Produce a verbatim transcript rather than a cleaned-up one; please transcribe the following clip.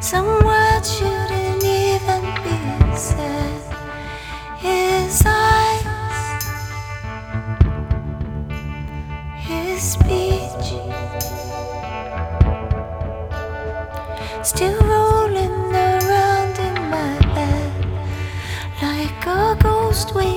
Some words shouldn't even be said. His eyes, his speech, still rolling around in my head like a ghost.